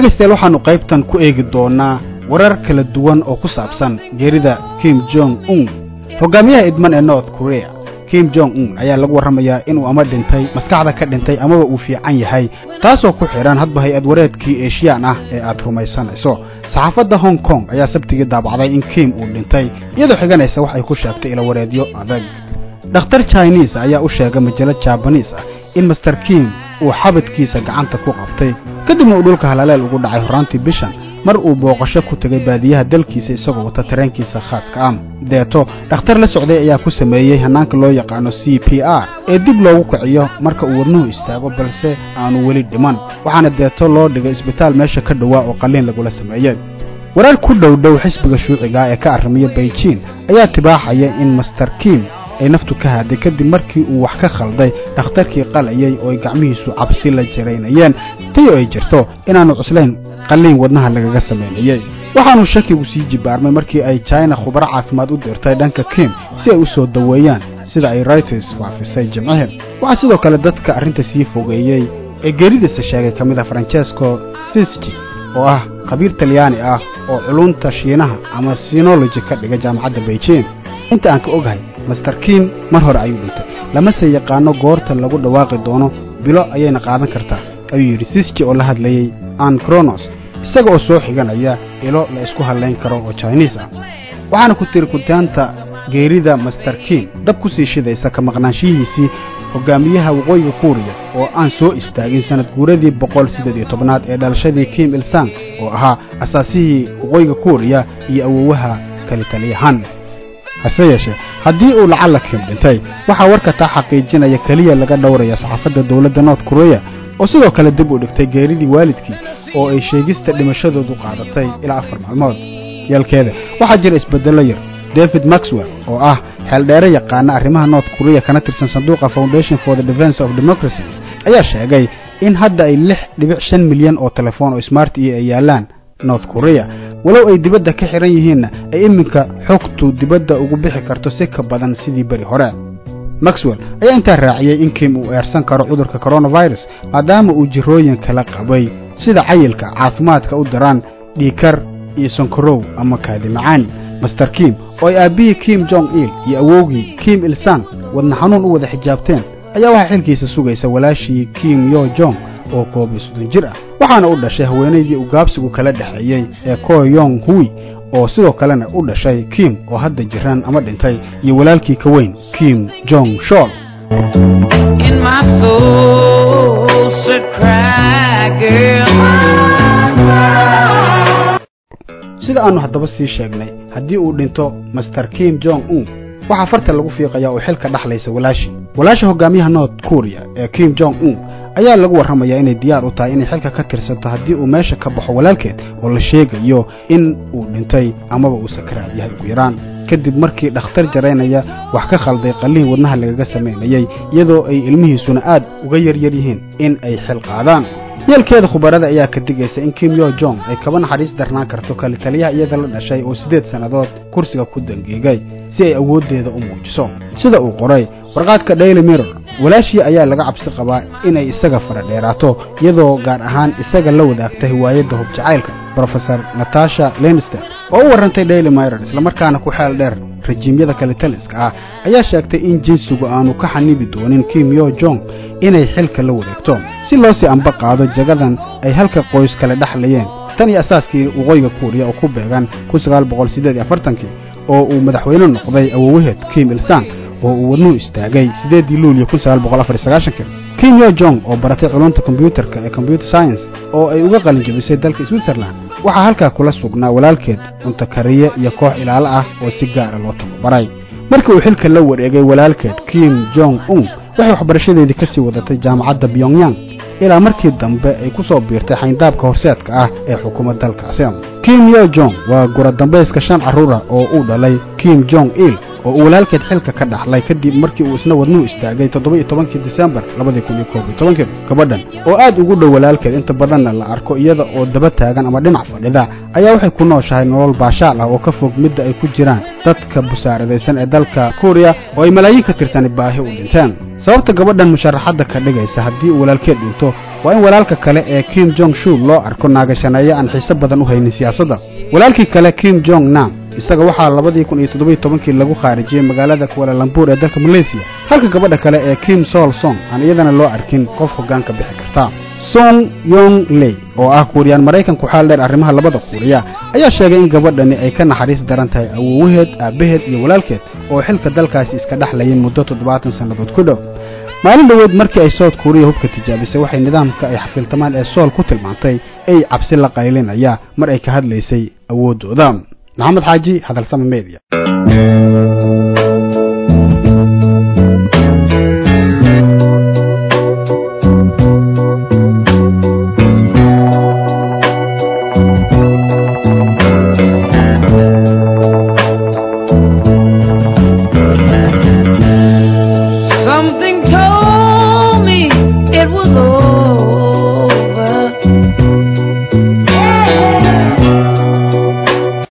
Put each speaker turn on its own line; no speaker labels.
dhageystayaal waxaanu qaybtan ku eegi doonaa warar kala duwan oo ku saabsan geerida Kim Jong Un hogaamiyaha idman ee North Korea. Kim Jong Un ayaa lagu waramayaa inuu ama dhintay maskaxda ka dhintay ama uu fiican yahay taasoo ku xiran hadba hay'ad wareedkii Asian ah ee aad rumaysanayso. saxaafadda Hong Kong ayaa sabtigi daabacday in Kim uu dhintay iyadoo xiganaysa wax ay ku sheegtay ila wareedyo adag. dhakhtar Chinese ayaa u sheegay majalad Japanese ah in Mr. Kim uu xabadkiisa gacanta ku qabtay kadibna uu dhulka halaaleel ugu dhacay horaantii bishan mar uu booqasho ku tagay baadiyaha dalkiisa isagoo wata tareenkiisa khaaska ah. deeto dhakhtar la socday ayaa ku sameeyay hanaanka loo yaqaano CPR ee dib loogu kiciyo marka uu wadnuhu istaago balse aanu weli dhiman, waxaana deeto loo dhigay isbitaal meesha ka dhawaa oo qalliin lagula sameeyay. warar ku dhow xisbiga shuuciga ee ka arrimaya Beijing ayaa tibaaxaya in Mr. Kim ay naftu ka haaday kadib markii uu wax ka khalday dhakhtarkii qalayay oo gacmihiisu cabsi la jireynayeen tayo ay jirto inaanu cuslayn qalliin wadnaha lagaga sameeyay. waxaanu shakigu sii jibaarmay markii ay China khubaro caafimaad u dirtay dhanka Kim si ay u soo daweeyaan sida ay Reuters waafisay Jimcaha. waxa sidoo kale dadka arrinta sii fogeeyay ee geeridiisa sheegay kamid ah Francesco Sisti oo ah khabiir Talyaani ah oo culunta Shiinaha ama sinology ka dhiga jaamacadda Beijing. inta aan ka ogahay Mr. Kim mar hore ayuu dhintay, lama se yaqaano goorta lagu dhawaaqi doono, bilo ayayna qaadan kartaa ayuu yiri Sisti oo la hadlayay An Kronos isaga oo soo xiganaya ilo la isku haleyn karo oo Chinese ah. waxaana ku tiri kutaanta geerida Mr. Kim dab ku sii shidaysa ka maqnaanshihiisii hogaamiyaha waqooyiga Korea oo aan soo istaagin sanad guuradii 118aad ee dhalashadii Kim Il Sung oo ahaa asaasihii waqooyiga Korea iyo awoowaha kale taliyahan. hase yeeshee haddii uu lacala Kim dhintay waxaa warka taa xaqiijinaya kaliya laga dhowraya saxaafadda dawladda North Korea oo sidoo kale dib u dhigtay geeridii waalidkii oo ay sheegista dhimashadoodu qaadatay ilaa 4 maalmood. yalkeeda waxaa jira isbedelo yar. David Maxwell oo ah xeeldheere yaqaan arrimaha North Korea kana tirsan sanduuqa Foundation for the Defense of Democracy ayaa sheegay in hadda ay 6.5 milyan oo telefoon oo smart ay yaalaan North Korea walow ay dibadda ka xiran yihiin ay iminka xogtu dibadda ugu bixi karto si ka badan sidii bari hore. Maxwell ayaa inta raaciyay in Kim uu eersan karo cudurka coronavirus maadaama uu jirooyin kala qabay sida cayilka caafimaadka u daran dhiikar iyo sonkorow ama kaadi macaan. Mr. Kim oo ay aabihi Kim Jong Il iyo awowgii Kim Il Sung wadna xanuun u wada xijaabteen ayaa waxa xilkiisa sugaysa walaashii Kim Yo Jong oo 12 jir ah, waxaana u dhashay haweeneydii uu gaabsigu kala dhaxeeyay ee Ko Yong Hui oo sidoo kalena u dhashay Kim oo hadda jiran ama dhintay iyo walaalkii ka weyn Kim Jong Chol. In my soul should cry girl. sida aanu haddaba sii sheegnay haddii uu dhinto Mr. Kim Jong Un waxa farta lagu fiiqayaa oo xilka dhaxlaysa walaasha hogaamiyaha North Korea ee Kim Jong Un ayaa lagu waramayaa inay diyaar u tahay inay xilka ka tirsato haddii uu meesha ka baxo walaalkeed oo la sheegayo in uu dhintay amaba uu sakaraad yahay ugu yaraan kadib markii dhakhtar jareynaya wax ka khalday qalliin wadnaha lagaga sameeyay iyadoo ay ilmihiisuna aad uga yar yihiin in ay xil qaadaan. yalkeeda khubarada ayaa ka digaysa in Kim Yo Jong ay kaba naxariis darnaan karto kale taliyaha iyada la dhashay oo 8 sanadood kursiga ku dangeegay si ay awoodeeda u muujiso. sida uu qoray warqadka Daily Mirror walaashii ayaa laga cabsi qabaa inay isaga fara dheeraato iyadoo gaar ahaan isaga la wadaagtay hiwaayada hub jacaylka. Professor Natasha Lenster oo u warantay Daily Mirror isla markaana ku xeel dheer rajimyada kale taliska ah ayaa sheegtay in jinsigu aanu ka xanibi doonin Kim Yo Jong inay xilka la wareegto si loo sii amba qaado jagadan ay halka qoys kale dhaxlayeen tan iyo asaaskii waqooyiga Korea oo ku beegan 1948 oo uu madaxweyne noqday awoowaheed Kim Il Sung oo uu wadnuhu istaagay 8 Luulyo 1994. Kim Yo Jong oo baratay culunta kombiyuutarka ee computer science oo ay uga qalin jabisay dalka Switzerland waxa halka kula sugnaa walaalkeed cunto kariye iyo koox ilaalo ah oo si gaar ah loo tababaray. markii uu xilka la wareegay walaalkeed Kim Jong Un waxay waxbarashadeedii ka sii wadatay jaamacadda Pyongyang ilaa markii dambe ay ku soo biirtay xayndaabka horseedka ah ee xukuumadda dalkaasi. Kim Yo Jong waa gura dambayska 5 carruur ah oo uu dhalay Kim Jong Il oo uu walaalkeed xilka ka dhaxlay kadib markii uu isna wadnuhu istaagay 17 December 2011. gabadhan oo aad ugu dhow walaalkeed inta badanna la arko iyada oo daba taagan ama dhinac fadhida ayaa waxay ku nooshahay nolol baashaal ah oo ka fog midda ay ku jiraan dadka busaaradaysan ee dalka Korea oo ay malaayiin ka tirsan baahi u dhinteen. sababta gabadhan musharaxada ka dhigaysa haddii uu walaalkeed dhinto waa in walaalka kale ee Kim Jong Shul loo arko naagashaneeyo aan xiiso badan u haynin siyaasadda. walaalkii kale Kim Jong Nam isaga waxaa 2017 lagu khaarijiyay magaalada Kuala Lumpur ee dalka Malaysia, halka gabadha kale ee Kim Sol Song aan iyadana loo arkin qof hoggaanka bixi karta. Song Yong Lei oo ah Kuuriyaan Mareykanku xal dheer arrimaha labada Kuuriya ayaa sheegay in gabadhani ay ka naxariis daran tahay awoowaheed, aabaheed iyo walaalkeed oo xilka dalkaasi iska dhaxlayeen muddo 70 sanadood ku dhow. maalin dhaweed markii ay South Korea hubka tijaabisay waxay nidaamka ay xafiltamaan ee Seoul ku tilmaantay ay cabsi la qaylinaya mar ay ka hadlaysay awoodooda. Maxamed Xaaji, Hadal Sama Media.